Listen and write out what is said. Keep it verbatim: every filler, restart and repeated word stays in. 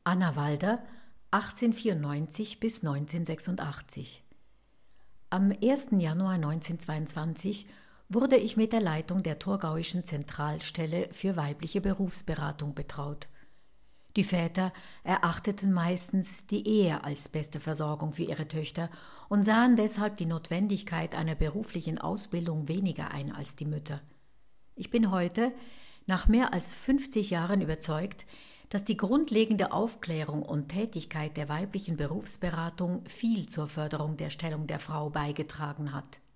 Anna Walder, achtzehnhundertvierundneunzig bis neunzehnhundertsechsundachtzig. Am ersten Januar neunzehnhundertzweiundzwanzig wurde ich mit der Leitung der Thurgauischen Zentralstelle für weibliche Berufsberatung betraut. Die Väter erachteten meistens die Ehe als beste Versorgung für ihre Töchter und sahen deshalb die Notwendigkeit einer beruflichen Ausbildung weniger ein als die Mütter. Ich bin heute, nach mehr als fünfzig Jahren, überzeugt, dass die grundlegende Aufklärung und Tätigkeit der weiblichen Berufsberatung viel zur Förderung der Stellung der Frau beigetragen hat.